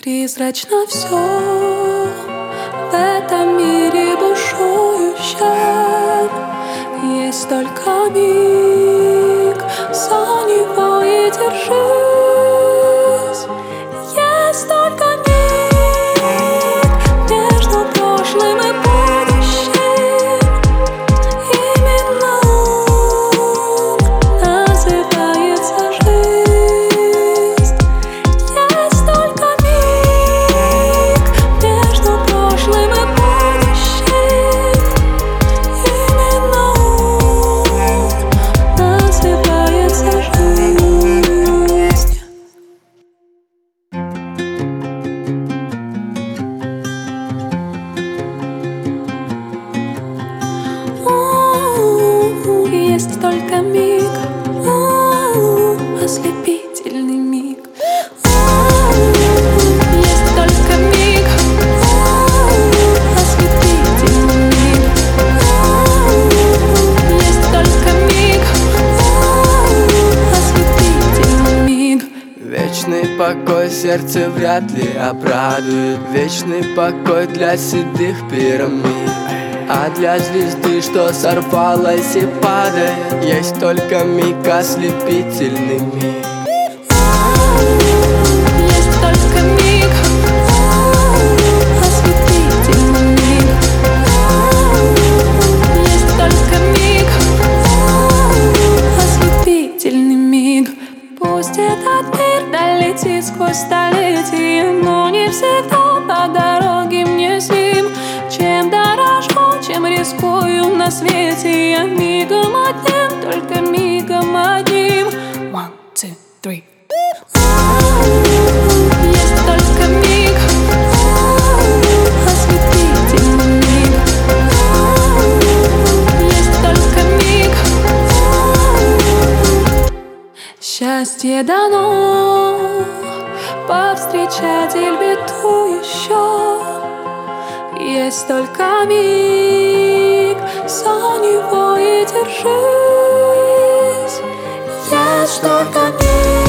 Призрачно все в этом мире бушующем. Есть только миг, за него и держись. Есть только миг между прошлым и будущим. Именно он называется жизнь. Есть только миг между прошлым и будущим. Именно он называется жизнь. Есть только миг, ослепительный миг. Есть только миг, ослепительный миг. Есть только миг, ослепительный миг. Вечный покой сердце вряд ли обрадует. Вечный покой для седых пирамид. А для звезды, что сорвалась и падает, есть только миг, ослепительный миг. Есть только миг, ослепительный миг. Есть только миг, ослепительный миг. Пусть этот мир долетит сквозь столетия, но не всегда по дороге мне с ним. Чем дорожу, чем рискую на свете, я мигом одним, только мигом одним. 1, 2, 3. Есть только миг, ослепительный миг. Есть только миг. Счастье дано повстречать Эльбету еще. Есть только миг, за него и держись. Есть только миг.